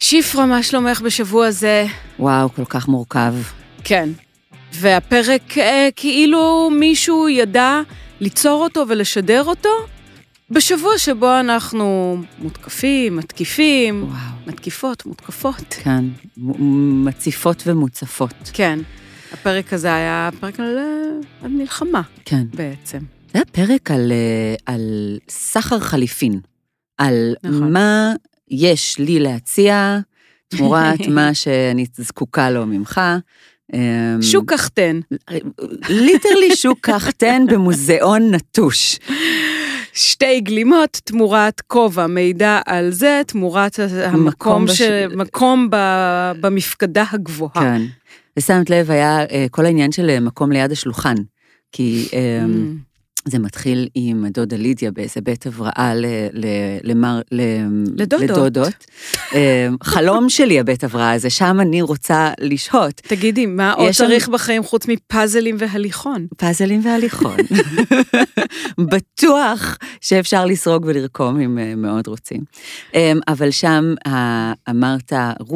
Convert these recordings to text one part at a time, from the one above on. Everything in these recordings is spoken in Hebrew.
שיפרה, מה שלומך בשבוע הזה? וואו, כל כך מורכב. כן. והפרק כאילו מישהו ידע ליצור אותו ולשדר אותו, בשבוע שבו אנחנו מותקפים, מתקיפים, וואו. מתקיפות, מותקפות. כן, מציפות ומוצפות. כן. הפרק הזה היה פרק על מלחמה. כן. בעצם. זה היה פרק על סחר חליפין. על נכון. מה יש לי להציע, תמורת מה שאני זקוקה לו ממך. שוק קחתן. ליטרלי שוק קחתן במוזיאון נטוש. שתי גלימות תמורת כובע, מידע על זה, תמורת מקום במפקדה הגבוהה. כן. ושמת לב היה כל העניין של מקום ליד השולחן, כי זה מתחיל עם דודה לידיה באיזה בית הבראה לדודות. חלום שלי הבית הבראה הזה, שם אני רוצה לשהות. תגידי, מה עוד צריך בחיים חוץ מפאזלים והליכון? פאזלים והליכון. בטוח שאפשר לסרוג ולרקום אם מאוד רוצים. אבל שם אמרת,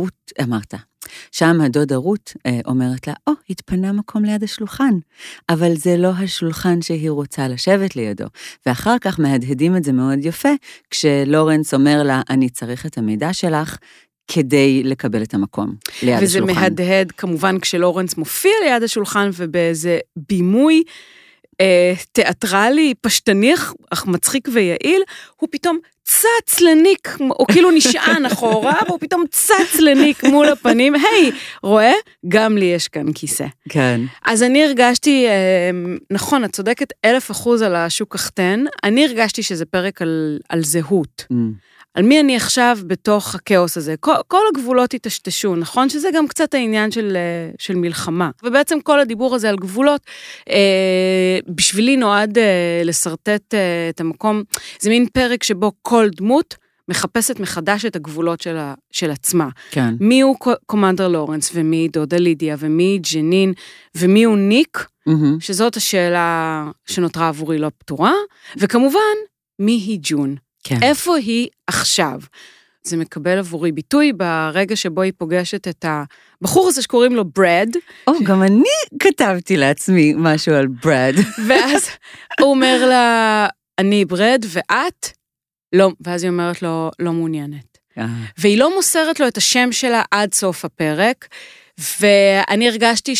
שם הדודה רות אומרת לה, התפנה מקום ליד השולחן, אבל זה לא השולחן שהיא רוצה לשבת לידו. ואחר כך מהדהדים את זה מאוד יפה, כשלורנס אומר לה, אני צריך את המידע שלך, כדי לקבל את המקום ליד וזה השולחן. וזה מהדהד כמובן כשלורנס מופיע ליד השולחן, ובאיזה בימוי תיאטרלי, פשטני, אך מצחיק ויעיל, הוא פתאום צץ לניק, או כאילו נשען אחורה, והוא פתאום צץ לניק מול הפנים, היי, רואה? גם לי יש כאן כיסא. כן. אז אני הרגשתי, נכון, את צודקת 1000% על השוק קחתן, אני הרגשתי שזה פרק על זהות. על מי אני עכשיו בתוך הכאוס הזה. כל הגבולות התשתשו, נכון? שזה גם קצת העניין של מלחמה. ובעצם כל הדיבור הזה על גבולות, בשבילי נועד לסרטט את המקום. זה מין פרק שבו כל דמות מחפשת מחדש את הגבולות של עצמה. כן. מי הוא קומנדר לורנס, ומי דודה לידיה, ומי ג'נין, ומי הוא ניק, שזאת השאלה שנותרה עבורי לא פתורה, וכמובן, מי היא ג'ון. כן. איפה היא עכשיו? זה מקבל עבורי ביטוי ברגע שבו היא פוגשת את הבחור הזה שקוראים לו ברד. גם אני כתבתי לעצמי משהו על ברד. ואז הוא אומר לה, אני ברד ואת? לא. ואז היא אומרת לו, לא מעוניינת. והיא לא מוסרת לו את השם שלה עד סוף הפרק, ואני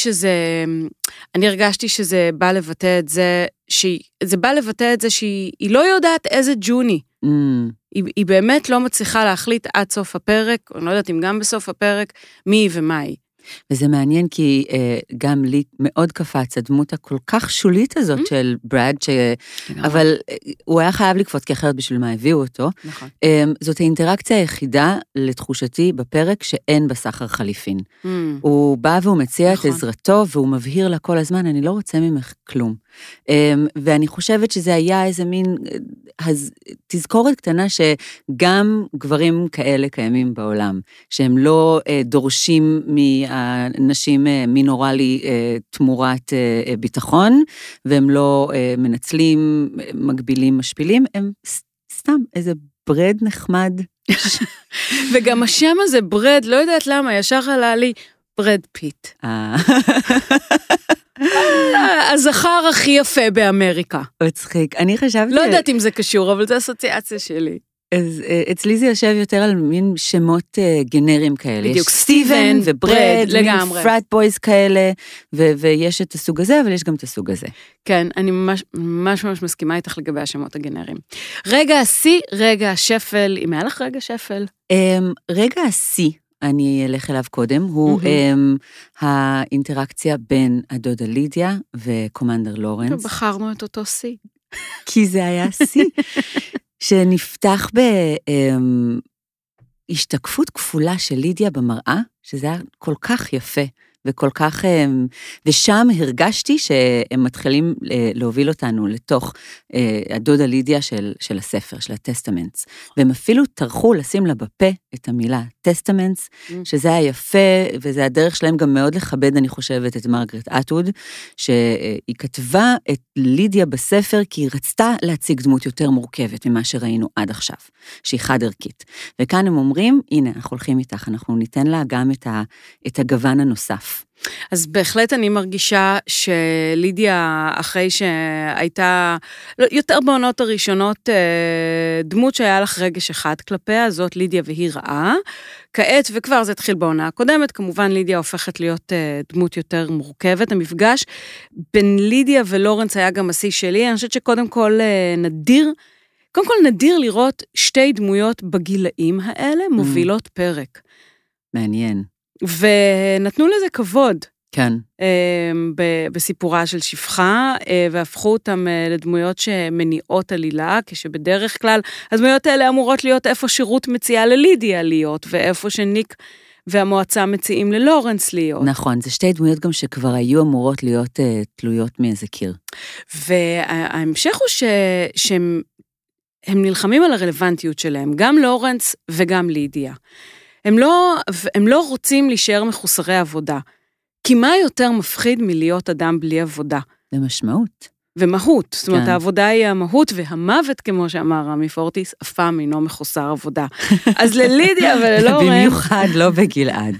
הרגשתי שזה בא לבטא את זה, זה בא לבטא את זה שהיא לא יודעת איזה ג'וני. היא באמת לא מצליחה להחליט עד סוף הפרק, אני לא יודעת אם גם בסוף הפרק, מי ומה היא. וזה מעניין כי גם לי מאוד קפץ הדמות הכל כך שולית הזאת של ברד, אבל הוא היה חייב לקפוץ כי אחרת בשביל מה הביאו אותו. נכון. זאת האינטראקציה היחידה לתחושתי בפרק שאין בסחר חליפין. הוא בא והוא מציע את עזרתו והוא מבהיר לה כל הזמן, אני לא רוצה ממך כלום. ואני חושבת שזה היה איזה מין תזכורת קטנה שגם גברים כאלה קיימים בעולם, שהם לא דורשים מהנשים מינורלי תמורת ביטחון, והם לא מנצלים, מגבילים, משפילים, הם סתם איזה ברד נחמד. וגם השם הזה ברד, לא יודעת למה, ישר עלה לי ברד פיט. הזכר הכי יפה באמריקה. מצחיק, אני חשבתי... לא יודעת אם זה קשור, אבל זה אסוציאציה שלי. אז אצלי זה יושב יותר על מין שמות גנריים כאלה. בדיוק, יש סטיבן וברד, לגמרי. פרט בויז כאלה, ויש את הסוג הזה, אבל יש גם את הסוג הזה. כן, אני ממש מסכימה איתך לגבי השמות הגנריים. רגע השיא, רגע השפל, אם היה לך רגע שפל? רגע השיא, אני אלך אליו קודם, הוא האינטראקציה בין הדודה לידיה וקומנדר לורנס. ובחרנו את אותו שיא. כי זה היה שיא. שנפתח בהשתקפות כפולה של לידיה במראה, שזה היה כל כך יפה וכל כך, ושם הרגשתי שהם מתחילים להוביל אותנו לתוך הדודה לידיה של הספר, של הטסטמנטס, והם אפילו טרחו לשים לה בפה את המילה טסטמנטס, שזה היה יפה, וזה הדרך שלהם גם מאוד לכבד, אני חושבת, את מרגרט אטווד, שהיא כתבה את לידיה בספר, כי היא רצתה להציג דמות יותר מורכבת ממה שראינו עד עכשיו, שהיא חד ערכית. וכאן הם אומרים, הנה, אנחנו הולכים איתך, אנחנו ניתן לה גם את הגוון הנוסף. אז בהחלט אני מרגישה שלידיה, אחרי שהייתה יותר בעונות הראשונות, דמות שהיה לך רגש אחד כלפיה, זאת לידיה והיא רעה. כעת, וכבר זה התחיל בעונה הקודמת, כמובן לידיה הופכת להיות דמות יותר מורכבת. המפגש בין לידיה ולורנס היה גם השיא שלי. אני חושבת שקודם כל נדיר לראות שתי דמויות בגילאים האלה מובילות פרק. מעניין. ונתנו לזה כבוד. כן. בסיפורה של שפחה, והפכו אותם לדמויות שמניעות עלילה, כשבדרך כלל הדמויות האלה אמורות להיות איפה שירות מציעה ללידיה להיות, ואיפה שניק והמועצה מציעים ללורנס להיות. נכון, זה שתי דמויות גם שכבר היו אמורות להיות תלויות מאיזה קיר. וההמשך הוא שהם נלחמים על הרלוונטיות שלהם, גם לורנס וגם לידיה. הם לא רוצים להישאר מחוסרי עבודה, כי מה יותר מפחיד מלהיות אדם בלי עבודה? זה משמעות. ומהות, זאת אומרת, העבודה היא המהות, והמוות, כמו שאמר רמי פורטיס, אף פעם אינו מחוסר עבודה. אז ללידיה וללורנס... במיוחד לא בגלעד.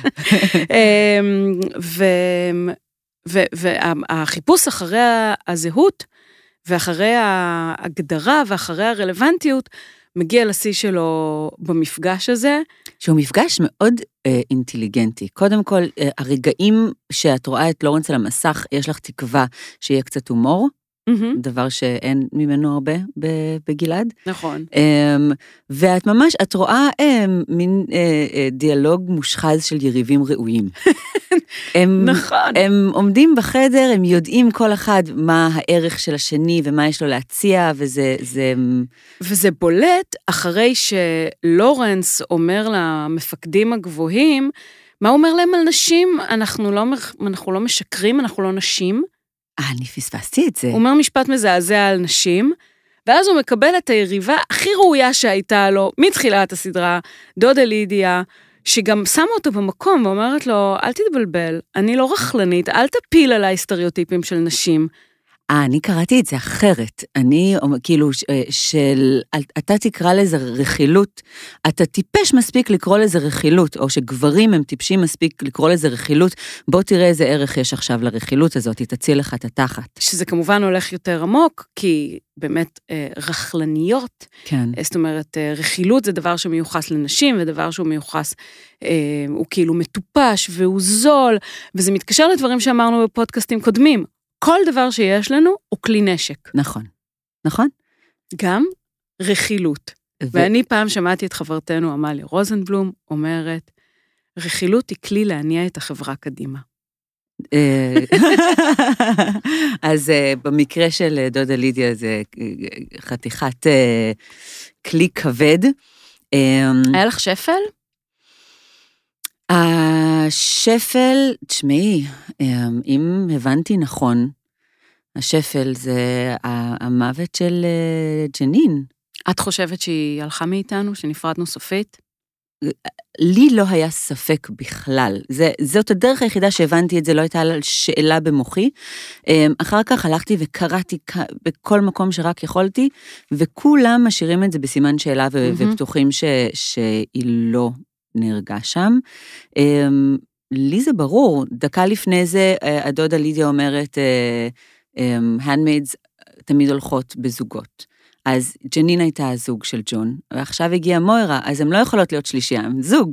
והחיפוש אחרי הזהות, ואחרי ההגדרה, ואחרי הרלוונטיות, מגיע לשיא שלו במפגש הזה. שהוא מפגש מאוד אינטליגנטי. קודם כל, הרגעים שאת רואה את לורנס על המסך, יש לך תקווה שיהיה קצת הומור, דבר שאין ממנו הרבה בגלעד. נכון. ואת ממש, את רואה מין דיאלוג מושחז של יריבים ראויים. נכון. הם עומדים בחדר, הם יודעים כל אחד מה הערך של השני ומה יש לו להציע, וזה בולט אחרי שלורנס אומר למפקדים הגבוהים, מה הוא אומר להם על נשים? אנחנו לא משקרים, אנחנו לא נשים. אני פספסתי את זה. הוא אומר משפט מזעזע על נשים, ואז הוא מקבל את היריבה הכי ראויה שהייתה לו, מתחילת הסדרה, דודה לידיה, שגם שמה אותו במקום, ואומרת לו, אל תתבלבל, אני לא רכלנית, אל תפיל עליי סטריאוטיפים של נשים. אני קראתי את זה אחרת, אני כאילו, אתה תקרא לזה רכילות, אתה טיפש מספיק לקרוא לזה רכילות, או שגברים הם טיפשים מספיק לקרוא לזה רכילות, בוא תראה איזה ערך יש עכשיו לרכילות הזאת, היא תציל לך את התחת. שזה כמובן הולך יותר עמוק, כי באמת רכלניות, כן. זאת אומרת, רכילות זה דבר שמיוחס לנשים, ודבר שהוא מיוחס, הוא כאילו מטופש והוא זול, וזה מתקשר לדברים שאמרנו בפודקאסטים קודמים, כל דבר שיש לנו הוא כלי נשק. נכון, נכון. גם רכילות. ואני פעם שמעתי את חברתנו עמליה רוזנבלום אומרת, רכילות היא כלי להניע את החברה קדימה. אז במקרה של דודה לידיה זה חתיכת כלי כבד. היה לך שפל? השפל, תשמעי, אם הבנתי נכון, השפל זה המוות של ג'נין. את חושבת שהיא הלכה מאיתנו, שנפרדנו סופית? לי לא היה ספק בכלל. זאת הדרך היחידה שהבנתי את זה, לא הייתה שאלה במוחי. אחר כך הלכתי וקראתי בכל מקום שרק יכולתי, וכולם משאירים את זה בסימן שאלה ופתוחים שהיא לא נרגע שם. לי זה ברור, דקה לפני זה, הדודה לידיה אומרת, handmaids תמיד הולכות בזוגות. אז ג'נין הייתה הזוג של ג'ון, ועכשיו הגיעה מוירה, אז הם לא יכולות להיות שלישייה, הם זוג.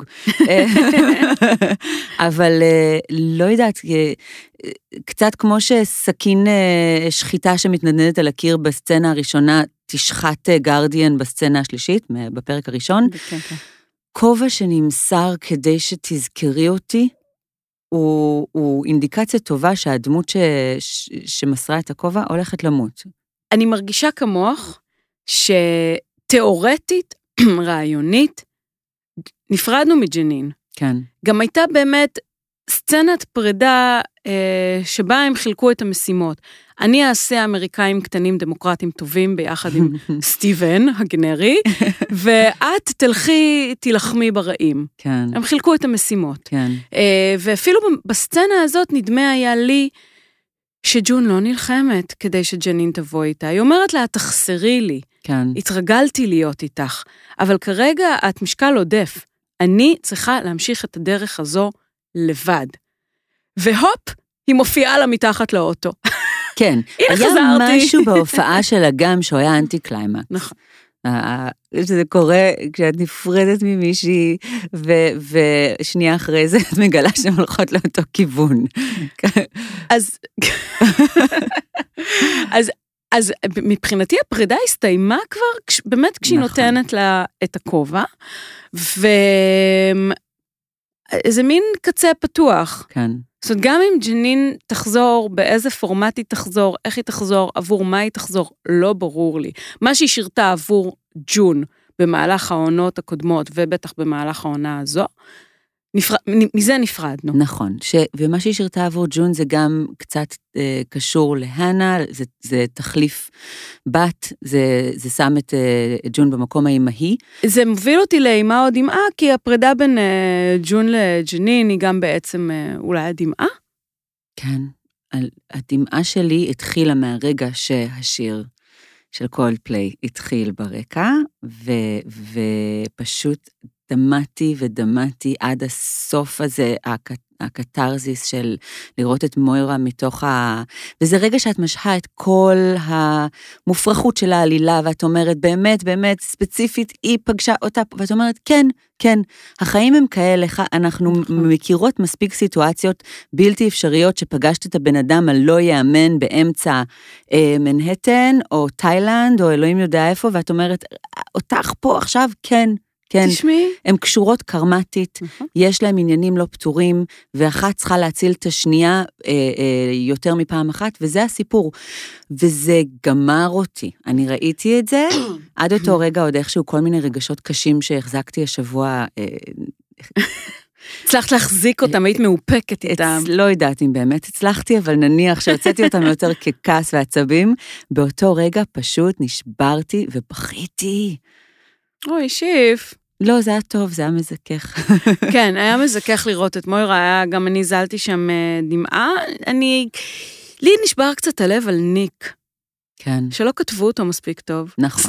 אבל לא יודעת, קצת כמו שסכין שחיטה שמתנדנדת על הקיר בסצנה הראשונה, תשחט גרדיאן בסצנה השלישית, בפרק הראשון. כובע שנמסר כדי שתזכרי אותי, הוא אינדיקציה טובה שהדמות שמסרה את הכובע הולכת למות. אני מרגישה כמוך שתיאורטית, רעיונית, נפרדנו מג'נין. כן. גם הייתה באמת סצנת פרידה שבה הם חילקו את המשימות. אני אעשה אמריקאים קטנים דמוקרטים טובים ביחד עם סטיבן הגנרי, ואת תלחמי ברעים. כן. הם חילקו את המשימות. כן. ואפילו בסצנה הזאת נדמה היה לי שג'ון לא נלחמת כדי שג'נין תבוא איתה. היא אומרת לה, תחסרי לי. כן. התרגלתי להיות איתך, אבל כרגע את משקל עודף. אני צריכה להמשיך את הדרך הזו לבד. והופ, היא מופיעה לה מתחת לאוטו. כן, היה משהו בהופעה של אגם שהוא היה אנטי קליימקס. נכון. שזה קורה כשאת נפרדת ממישהי, ושנייה אחרי זה את מגלה שהן הולכות לאותו כיוון. אז מבחינתי הפרידה הסתיימה כבר, באמת כשהיא נותנת לה את הכובע, וזה מין קצה פתוח. כן. זאת אומרת, גם אם ג'נין תחזור, באיזה פורמט היא תחזור, איך היא תחזור, עבור מה היא תחזור, לא ברור לי. מה שהיא שירתה עבור ג'ון במהלך העונות הקודמות, ובטח במהלך העונה הזו, מזה נפרדנו. נכון, ומה שהיא שירתה עבור ג'ון זה גם קצת קשור להנה, זה תחליף בת, זה שם את ג'ון במקום האימהי. זה מוביל אותי לאימה או דמעה, כי הפרידה בין ג'ון לג'נין היא גם בעצם אולי הדמעה? כן, הדמעה שלי התחילה מהרגע שהשיר של קולדפליי התחיל ברקע, ופשוט דמעתי עד הסוף הזה, הקטרזיס של לראות את מוירה מתוך וזה רגע שאת משהה את כל המופרכות של העלילה, ואת אומרת, באמת, ספציפית, היא פגשה אותה, ואת אומרת, כן, החיים הם כאלה, אנחנו מכירות מספיק סיטואציות בלתי אפשריות, שפגשת את הבן אדם הלא יאמן באמצע מנהטן, או תאילנד, או אלוהים יודע איפה, ואת אומרת, אותך פה עכשיו, כן, תשמעי. הן קשורות קרמטית, יש להם עניינים לא פתורים, ואחת צריכה להציל את השנייה יותר מפעם אחת, וזה הסיפור. וזה גמר אותי. אני ראיתי את זה, עד אותו רגע עוד איכשהו כל מיני רגשות קשים שהחזקתי השבוע. הצלחת להחזיק אותם, היית מאופקת איתם. לא יודעת אם באמת הצלחתי, אבל נניח שהוצאתי אותם יותר ככעס ועצבים, באותו רגע פשוט נשברתי ובכיתי. אוי, שיף. לא, זה היה טוב, זה היה מזכך. כן, היה מזכך לראות את מוירה, גם אני זלתי שם דמעה. לי נשבר קצת הלב על ניק. כן. שלא כתבו אותו מספיק טוב. נכון.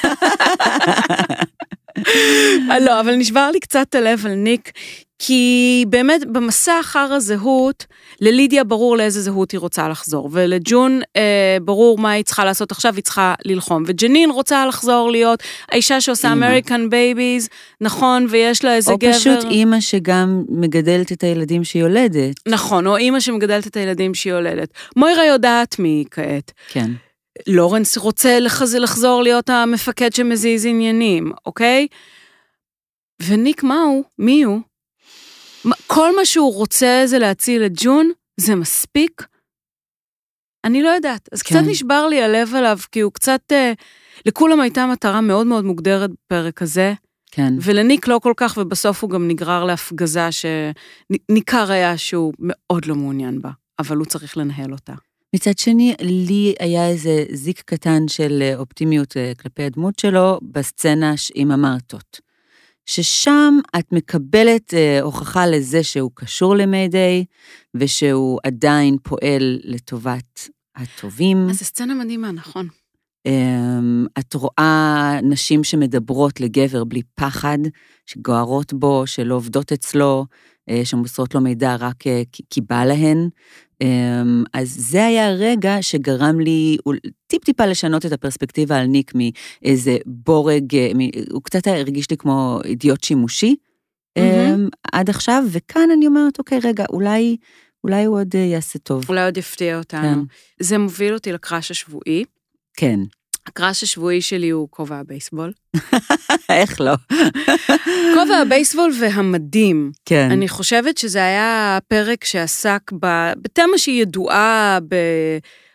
לא, אבל נשבר לי קצת הלב על ניק, כי באמת במסע אחר הזהות, ללידיה ברור לאיזה זהות היא רוצה לחזור, ולג'ון ברור מה היא צריכה לעשות עכשיו, היא צריכה ללחום, וג'נין רוצה לחזור להיות האישה שעושה אמריקן בייביז, נכון, ויש לה איזה גבר. או פשוט אימא שגם מגדלת את הילדים שהיא יולדת. נכון, או אימא שמגדלת את הילדים שהיא יולדת. מוירה יודעת מי כעת. כן. לורנס רוצה לחזור להיות המפקד שמזיז עניינים, אוקיי? וניק מהו? מי הוא? כל מה שהוא רוצה זה להציל את ג'ון, זה מספיק? אני לא יודעת. אז קצת נשבר לי הלב עליו, כי הוא קצת, לכולם הייתה מטרה מאוד מאוד מוגדרת בפרק הזה, כן. ולניק לא כל כך, ובסוף הוא גם נגרר להפגזה שניכר היה שהוא מאוד לא מעוניין בה, אבל הוא צריך לנהל אותה. מצד שני, לי היה איזה זיק קטן של אופטימיות כלפי הדמות שלו, בסצנה עם המרתות. ששם את מקבלת הוכחה לזה שהוא קשור למיידי, ושהוא עדיין פועל לטובת הטובים. אז זו סצנה מדהימה, נכון. את רואה נשים שמדברות לגבר בלי פחד, שגוערות בו, שלא עובדות אצלו, שמוסרות לו מידע רק כי בא להן. אז זה היה רגע שגרם לי טיפה לשנות את הפרספקטיבה על ניק מאיזה בורג, הוא קצת הרגיש לי כמו אידיוט שימושי עד עכשיו, וכאן אני אומרת, אוקיי, רגע, אולי הוא עוד יעשה טוב. אולי עוד יפתיע אותנו. זה מוביל אותי לקראש השבועי. כן. הקראש השבועי שלי הוא כובע הבייסבול. איך לא? כובע הבייסבול והמדים. כן. אני חושבת שזה היה פרק שעסק בתמה שהיא ידועה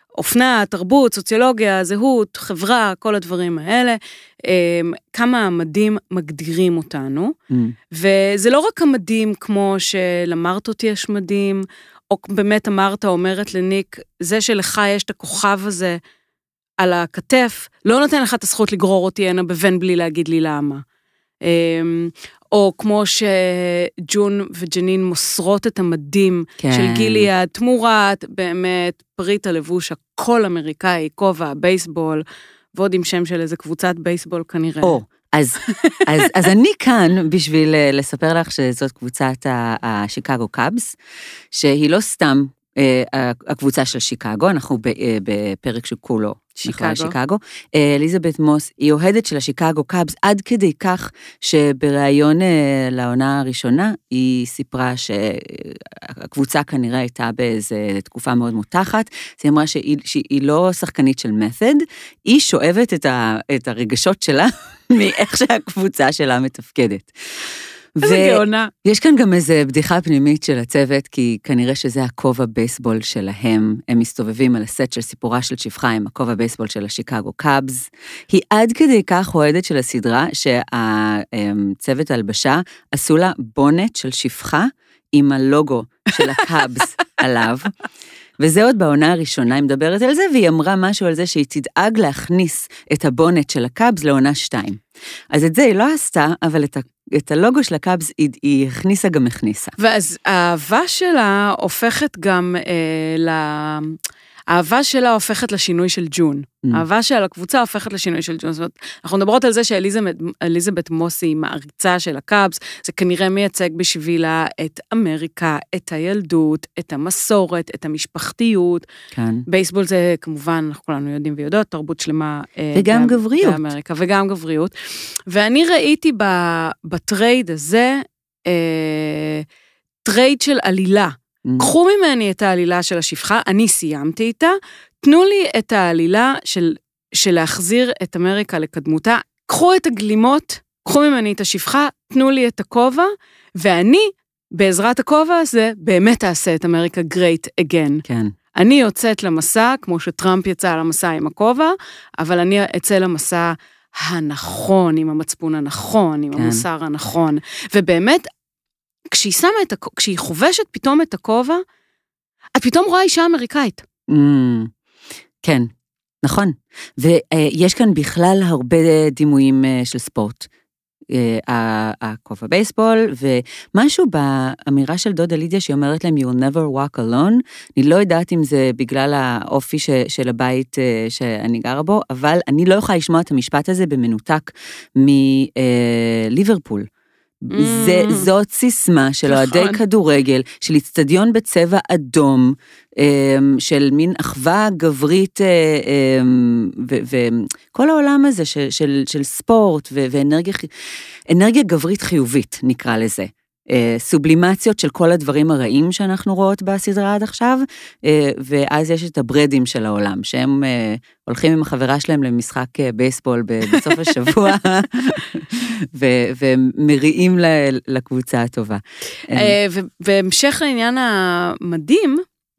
אופנה, תרבות, סוציולוגיה, זהות, חברה, כל הדברים האלה, כמה המדים מגדירים אותנו, וזה לא רק המדים כמו שלמרת אותי יש מדים, או באמת אמרת, אומרת לניק, זה שלך יש את הכוכב הזה על הכתף, לא נותן לך את הזכות לגרור אותי הנה בבן בלי להגיד לי למה. או כמו שג'ון וג'נין מוסרות את המדים של גיליאד, תמורת באמת פריט הלבוש הכל אמריקאי, כובע, בייסבול, ועוד עם שם של איזה קבוצת בייסבול כנראה. אז אני כאן בשביל לספר לך שזאת קבוצת השיקגו קאבס, שהיא לא סתם הקבוצה של שיקגו, אנחנו בפרק שכולו שיקגו. אליזבת מוס היא אוהדת של השיקגו קאבס, עד כדי כך שבראיון לעונה הראשונה, היא סיפרה שהקבוצה כנראה הייתה באיזו תקופה מאוד מותחת, היא אמרה שהיא לא שחקנית של מת'ד, היא שואבת את הרגשות שלה, מאיך שהקבוצה שלה מתפקדת. איזה גאונה. יש כאן גם איזו בדיחה פנימית של הצוות, כי כנראה שזה הכובע בייסבול שלהם, הם מסתובבים על הסט של סיפורה של שפחה עם הכובע בייסבול של השיקגו קאבס, היא עד כדי כך אוהדת של הסדרה, שהצוות הלבשה עשו לה בונט של שפחה, עם הלוגו של הקאבס עליו, וזה עוד בעונה הראשונה, היא מדברת על זה, והיא אמרה משהו על זה שהיא תדאג להכניס את הבונט של הקאבס לעונה 2. אז את זה היא לא עשתה, אבל את הלוגו של הקאבס היא הכניסה גם הכניסה. ואז האהבה שלה הופכת גם האהבה שלה הופכת לשינוי של ג'ון. האהבה של הקבוצה הופכת לשינוי של ג'ון. זאת אומרת, אנחנו מדברות על זה שאליזבת מוס היא מעריצה של הקאבס, זה כנראה מייצג בשבילה את אמריקה, את הילדות, את המסורת, את המשפחתיות. כן. בייסבול זה כמובן, אנחנו כולנו יודעים ויודעות, תרבות שלמה. וגם גבריות. באמריקה, וגם גבריות. ואני ראיתי בטרייד הזה, טרייד של עלילה. קחו ממני את העלילה של השפחה, אני סיימתי איתה, תנו לי את העלילה של להחזיר את אמריקה לקדמותה, קחו את הגלימות, קחו ממני את השפחה, תנו לי את הכובע, ואני, בעזרת הכובע הזה, באמת אעשה את אמריקה great again. כן. אני יוצאת למסע, כמו שטראמפ יצא למסע עם הכובע, אבל אני אצא למסע הנכון, עם המצפון הנכון, עם המוסר הנכון, ובאמת, כשהיא חובשת פתאום את הכובע, את פתאום רואה אישה אמריקאית. כן, נכון. ויש כאן בכלל הרבה דימויים של ספורט. הכובע בייסבול, ומשהו באמירה של דודה לידיה, שהיא אומרת להם, you'll never walk alone, אני לא יודעת אם זה בגלל האופי של הבית שאני גרה בו, אבל אני לא יכולה לשמוע את המשפט הזה במנותק מליברפול. זאת סיסמה של אוהדי כדורגל, של אצטדיון בצבע אדום, של מין אחווה גברית, וכל העולם הזה של ספורט ואנרגיה גברית חיובית, נקרא לזה. סובלימציות של כל הדברים הרעים שאנחנו רואות בסדרה עד עכשיו, ואז יש את הברדים של העולם, שהם הולכים עם החברה שלהם למשחק בייסבול בסוף השבוע, ומריעים לקבוצה הטובה. ובהמשך לעניין המדהים,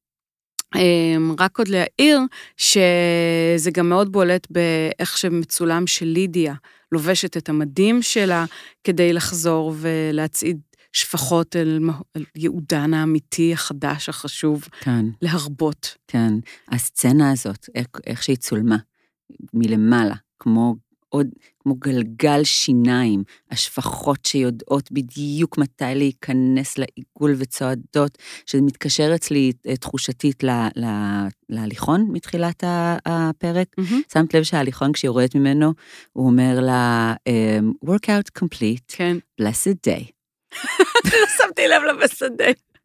רק עוד להעיר, שזה גם מאוד בולט באיך שמצולם של לידיה, לובשת את המדים שלה, כדי לחזור ולהצעיד שפחות אל יהודן האמיתי, החדש, החשוב, כן. להרבות. כן, הסצנה הזאת, איך שהיא צולמה, מלמעלה, כמו גלגל שיניים, השפחות שיודעות בדיוק מתי להיכנס לעיגול וצועדות, שזה מתקשר אצלי תחושתית להליכון מתחילת הפרק. שמת לב שההליכון כשהיא יורדת ממנו, הוא אומר לה, workout complete, כן. blessed day. לא שמתי לב לבשדה.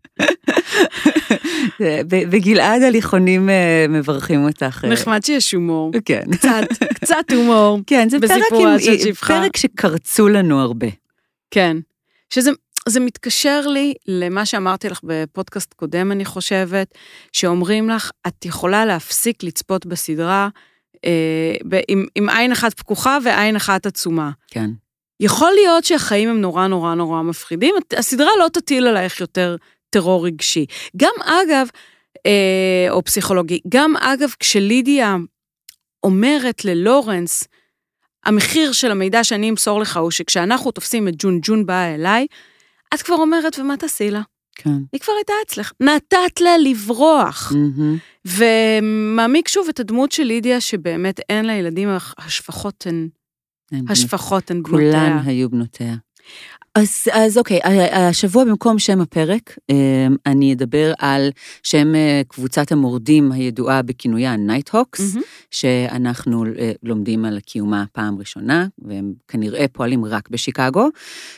בגלעד הליכונים מברכים אותך. נחמד שיש הומור. כן. קצת הומור. כן, זה פרק שקרצו לנו הרבה. כן. שזה מתקשר לי למה שאמרתי לך בפודקאסט קודם, אני חושבת, שאומרים לך, את יכולה להפסיק לצפות בסדרה עם עין אחת פקוחה ועין אחת עצומה. כן. יכול להיות שהחיים הם נורא נורא נורא מפחידים, הסדרה לא תטיל עלייך יותר טרור רגשי. גם אגב, או פסיכולוגי. גם אגב, כשלידיה אומרת ללורנס, המחיר של המידע שאני אמסור לך הוא שכשאנחנו תופסים את ג'ון, ג'ון באה אליי, את כבר אומרת, ומה תעשי לה? כן. היא כבר הייתה אצלך. נתת לה לברוח. ומעמיק שוב את הדמות של לידיה, שבאמת אין לה ילדים, השפחות הן בנותיה. כולן היו בנותיה. אז אוקיי, השבוע במקום שם הפרק, אני אדבר על שם קבוצת המורדים הידועה בכינויה נייטהוקס, שאנחנו לומדים על קיומה פעם ראשונה, והם כנראה פועלים רק בשיקגו,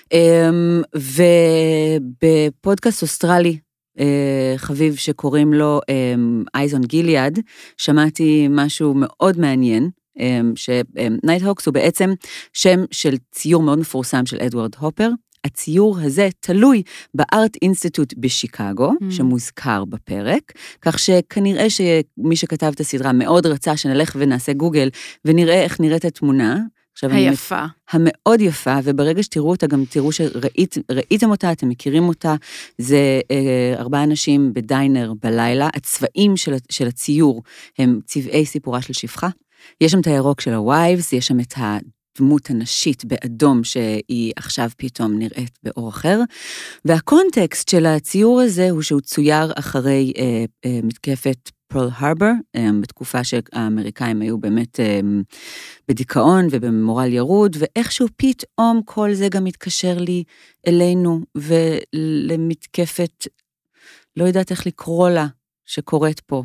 ובפודקאסט אוסטרלי, חביב שקוראים לו Eyes on Gilead, שמעתי משהו מאוד מעניין, שנייטהוקס הוא בעצם שם של ציור מאוד מפורסם של אדוארד הופר, הציור הזה תלוי בארט אינסטיטוט בשיקגו, שמוזכר בפרק, כך שכנראה שמי שכתב את הסדרה מאוד רצה שנלך ונעשה גוגל, ונראה איך נראית התמונה. היפה. המאוד יפה, וברגע שתראו אותה, גם תראו שראיתם אותה, אתם מכירים אותה, זה 4 אנשים בדיינר בלילה, הצבעים של הציור הם צבעי סיפורה של שפחה, יש שם את הירוק של הווייבס, יש שם את הדמות הנשית באדום שהיא עכשיו פתאום נראית באור אחר, והקונטקסט של הציור הזה הוא שהוא צויר אחרי מתקפת פרל הרבר, בתקופה שהאמריקאים היו באמת בדיכאון ובמורל ירוד, ואיכשהו פתאום כל זה גם מתקשר לי אלינו ולמתקפת, לא יודעת איך לקרוא לה, שקורית פה.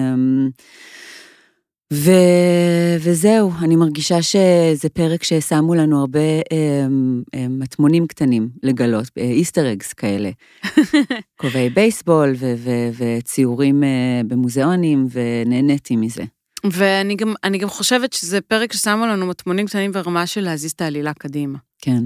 וזהו, אני מרגישה שזה פרק ששמו לנו הרבה מטמונים קטנים לגלות, איסטר אגס כאלה, קובעי בייסבול וציורים במוזיאונים, ונהניתי מזה. ואני גם חושבת שזה פרק ששמו לנו מטמונים קטנים ברמה של להזיז את העלילה קדימה. כן.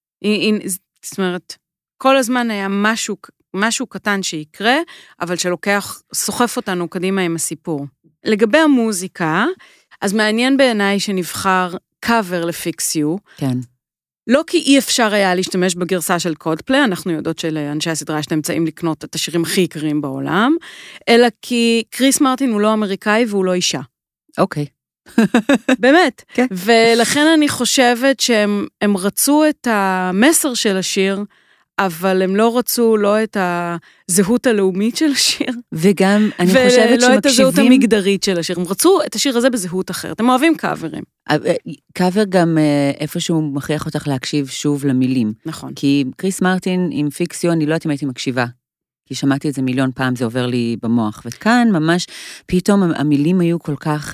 זאת אומרת, כל הזמן היה משהו קטן שיקרה, אבל שלוקח, סוחף אותנו קדימה עם הסיפור. לגבי המוזיקה, אז מעניין בעיניי שנבחר קאבר לפיקס יו. כן. לא כי אי אפשר היה להשתמש בגרסה של קולדפליי, אנחנו יודעות שלאנשי הסדרה יש את האמצעים לקנות את השירים הכי יקרים בעולם, אלא כי קריס מרטין הוא לא אמריקאי והוא לא אישה. אוקיי. באמת. כן. ולכן אני חושבת שהם רצו את המסר של השיר, אבל הם לא רצו לא את הזהות הלאומית של השיר. וגם אני חושבת שמקשיבים... ולא את הזהות המגדרית של השיר. הם רצו את השיר הזה בזהות אחרת. הם אוהבים קאברים. קאבר גם איפשהו מכריח אותך להקשיב שוב למילים. נכון. כי קריס מרטין עם פיקסיו, אני לא יודעת אם הייתי מקשיבה. כי שמעתי את זה מיליון פעם, זה עובר לי במוח. וכאן ממש פתאום המילים היו כל כך...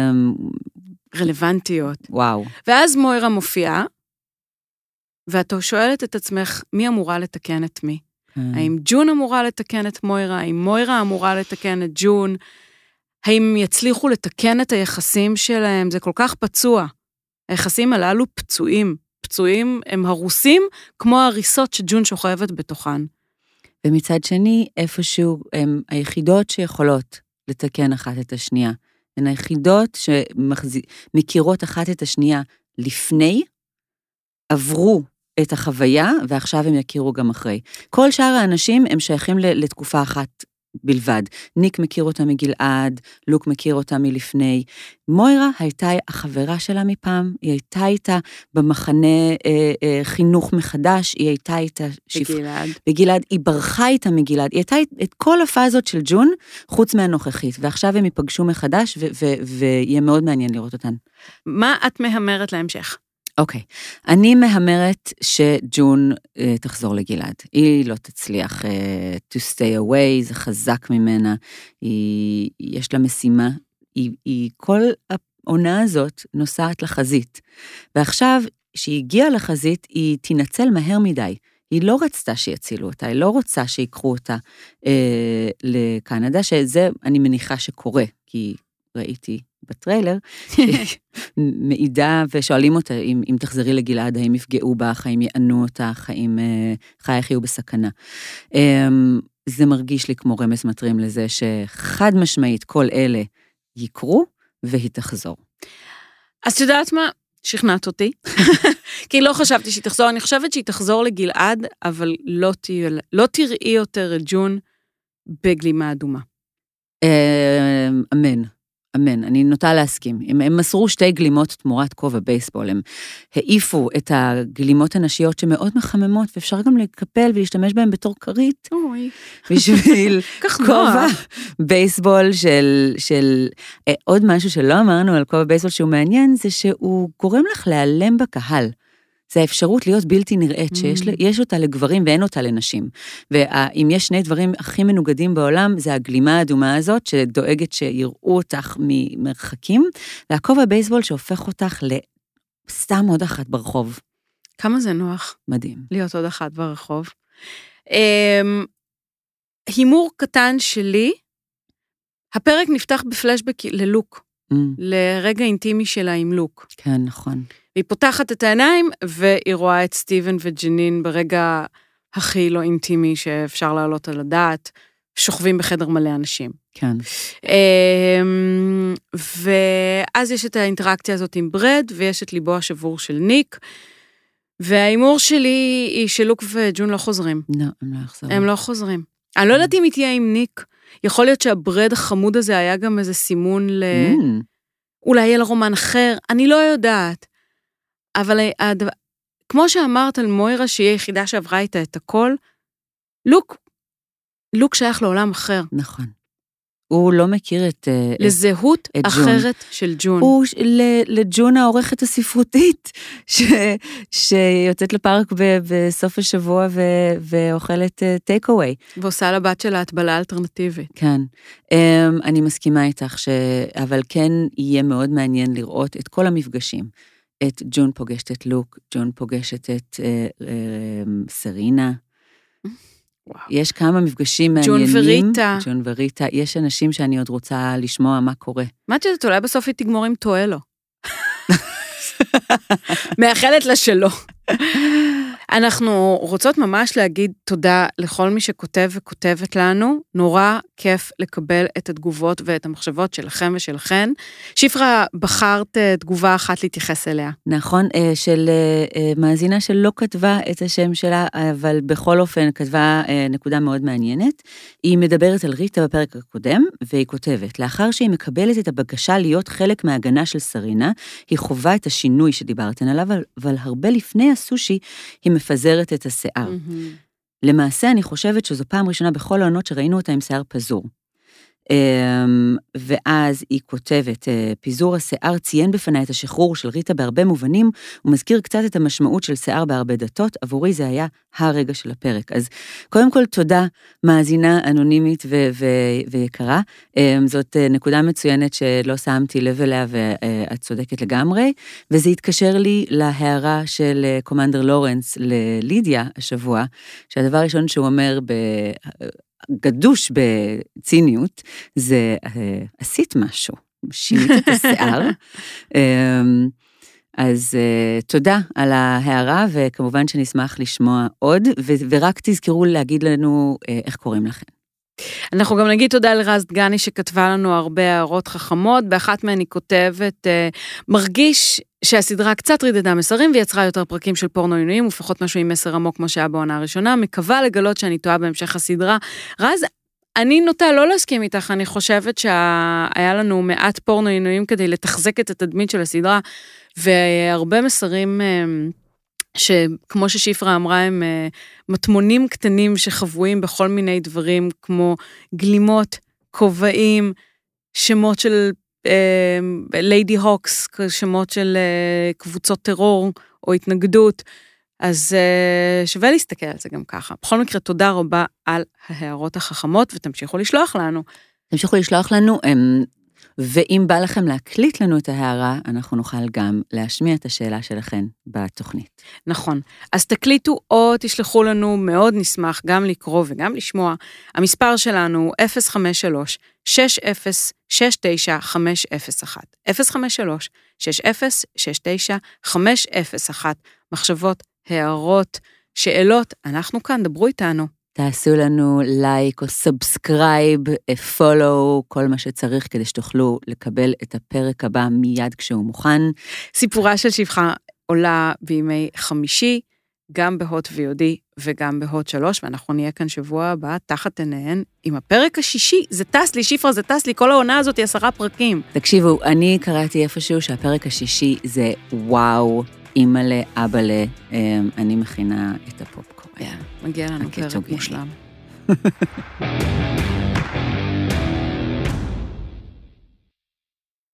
רלוונטיות. וואו. ואז מוירה מופיעה, ואתה שואלת את עצמך, מי אמורה לתקן את מי? האם ג'ון אמורה לתקן את מוירה? האם מוירה אמורה לתקן את ג'ון? האם יצליחו לתקן את היחסים שלהם? זה כל כך פצוע. היחסים הללו פצועים. פצועים הם הרוסים, כמו הריסות שג'ון שוכבת בתוכן. ומצד שני, איפשהו הם היחידות שיכולות לתקן אחת את השנייה. הן היחידות שמכירות אחת את השנייה לפני, עברו את החוויה, ועכשיו הם יכירו גם אחרי. כל שאר האנשים הם שייכים לתקופה אחת בלבד. ניק מכיר אותה מגלעד, לוק מכיר אותה מלפני. מוירה הייתה החברה שלה מפעם, היא הייתה איתה במחנה חינוך מחדש, היא הייתה איתה בגלעד, היא ברחה איתה מגלעד, היא הייתה את כל הפאזות של ג'ון, חוץ מהנוכחית, ועכשיו הם ייפגשו מחדש, ויהיה מאוד מעניין לראות אותן. מה את מהמרת להמשך? אוקיי, אני מהמרת שג'ון תחזור לגלעד. היא לא תצליח to stay away, זה חזק ממנה, יש לה משימה, היא כל העונה הזאת נוסעת לחזית, ועכשיו שהיא הגיעה לחזית, היא תנצל מהר מדי. היא לא רצתה שיצילו אותה, היא לא רוצה שיקחו אותה לקנדה, שזה אני מניחה שקורה, כי ראיתי בטריילר, מעידה ושואלים אותה, אם תחזרי לגלעד, האם יפגעו בך, האם יענו אותך, האם חייך יהיו בסכנה. זה מרגיש לי כמו רמז מטרים לזה, שחד משמעית כל אלה יקרו, והיא תחזור. אז יודעת מה? שכנעת אותי. כי לא חשבתי שהיא תחזור, אני חושבת שהיא תחזור לגלעד, אבל לא תראי יותר את ג'ון בגלימה אדומה. אמן. אמן, אני נוטה להסכים. הם מסרו 2 גלימות תמורת כובע בייסבול, הם העיפו את הגלימות הנשיות שמאוד מחממות, ואפשר גם לקפל ולהשתמש בהם בתור כרית, בשביל כובע בייסבול של עוד משהו שלא אמרנו על כובע בייסבול שהוא מעניין, זה שהוא גורם לך להיעלם בקהל. זה האפשרות להיות בלתי נראית, שיש אותה לגברים ואין אותה לנשים. ואם יש 2 דברים הכי מנוגדים בעולם, זה הגלימה האדומה הזאת, שדואגת שיראו אותך ממרחקים, והכובע בייסבול שהופך אותך לסתם עוד אחת ברחוב. כמה זה נוח. מדהים. להיות עוד אחת ברחוב. הימור קטן שלי, הפרק נפתח בפלשבק ללוק, לרגע אינטימי שלה עם לוק. כן, נכון. היא פותחת את העיניים, והיא רואה את סטיבן וג'נין ברגע הכי לא אינטימי שאפשר לעלות על הדעת, שוכבים בחדר מלא אנשים. כן. ואז יש את האינטראקציה הזאת עם ברד, ויש את ליבו השבור של ניק, והאימור שלי היא שלוק וג'ון לא חוזרים. לא, הם לא יחזרו. הם לא חוזרים. אני לא יודעת אם היא תהיה עם ניק, יכול להיות שהברד החמוד הזה היה גם איזה סימון אולי יהיה לרומן אחר, אני לא יודעת. אבל כמו שאמרת על מוירה, שהיא היחידה שעברה איתה את הכל, לוק שייך לעולם אחר. נכון. הוא לא מכיר את לזהות אחרת של ג'ון. הוא לג'ון העורכת הספרותית, שיוצאת לפארק בסוף השבוע ואוכלת טייק אווי. ועושה לבת שלה הטבלה אלטרנטיבית. כן. אני מסכימה איתך, אבל כן יהיה מאוד מעניין לראות את כל המפגשים. את ג'ון פוגשת את לוק, ג'ון פוגשת את סרינה. יש כמה מפגשים מעניינים. ג'ון וריטה. יש אנשים שאני עוד רוצה לשמוע מה קורה. מה את יודעת, אולי בסוף היא תגמור עם טואלו. מאחלת לה שלא. אנחנו רוצות ממש להגיד תודה לכל מי שכותב וכותבת לנו, נורא כיף לקבל את התגובות ואת המחשבות שלכם ושלכן. שפרה, בחרת תגובה אחת להתייחס אליה. נכון, של מאזינה שלא כתבה את השם שלה, אבל בכל אופן כתבה נקודה מאוד מעניינת. היא מדברת על ריטה בפרק הקודם, והיא כותבת, לאחר שהיא מקבלת את הבקשה להיות חלק מההגנה של סרינה, היא חובה את השינוי שדיברתן עליו, אבל הרבה לפני הסושי, היא מפזרת את השיער. למעשה, אני חושבת שזו פעם ראשונה בכל העונות שראינו אותה עם שיער פזור. ואז היא כותבת, פיזור השיער ציין בפני את השחרור של ריטה בהרבה מובנים, ומזכיר קצת את המשמעות של שיער בהרבה דתות, עבורי זה היה הרגע של הפרק. אז קודם כל תודה, מאזינה אנונימית ויקרה, זאת נקודה מצוינת שלא שמתי לב אליה ואת צודקת לגמרי, וזה התקשר לי להערה של קומנדר לורנס ללידיה השבוע, שהדבר הראשון שהוא אומר גדוש בציניות, זה עשית משהו, שינית את השיער. אז תודה על ההערה, וכמובן שנשמח לשמוע עוד, ורק תזכרו להגיד לנו איך קוראים לכם. אנחנו גם נגיד תודה לרז דגני שכתבה לנו הרבה הערות חכמות, באחת מהן היא כותבת, מרגיש שהסדרה קצת רידדה מסרים ויצרה יותר פרקים של פורנו עינויים, ופחות משהו עם מסר עמוק כמו שהיה בעונה הראשונה, מקווה לגלות שאני טועה בהמשך הסדרה. רז, אני נוטה לא להסכים איתך, אני חושבת שהיה לנו מעט פורנו עינויים כדי לתחזק את התדמית של הסדרה, והרבה מסרים שכמו ששפרה אמרה, הם מטמונים קטנים שחבויים בכל מיני דברים, כמו גלימות, כובעים, שמות של ליידי הוקס, שמות של קבוצות טרור או התנגדות, אז שווה להסתכל על זה גם ככה. בכל מקרה, תודה רבה על ההערות החכמות, ותמשיכו לשלוח לנו. תמשיכו לשלוח לנו, ואם בא לכם להקליט לנו את ההערה, אנחנו נוכל גם להשמיע את השאלה שלכם בתוכנית. נכון. אז תקליטו או תשלחו לנו, מאוד נשמח גם לקרוא וגם לשמוע. המספר שלנו 053-6069-501. 053-6069-501. מחשבות, הערות, שאלות, אנחנו כאן, דברו איתנו. תעשו לנו לייק או סאבסקרייב, פולו, כל מה שצריך כדי שתוכלו לקבל את הפרק הבא מיד כשהוא מוכן. סיפורה של שפחה עולה בימי חמישי, גם בהוט ויודי וגם בהוט 3, ואנחנו נהיה כאן שבוע הבא, תחת עיניהן, עם הפרק השישי. זה טס לי, שפרה, זה טס לי, כל העונה הזאת היא 10 פרקים. תקשיבו, אני קראתי איפשהו שהפרק השישי זה וואו, אימאלה, אבאלה, אני מכינה את הפופקורן. מגיע לנו פרק מושלם.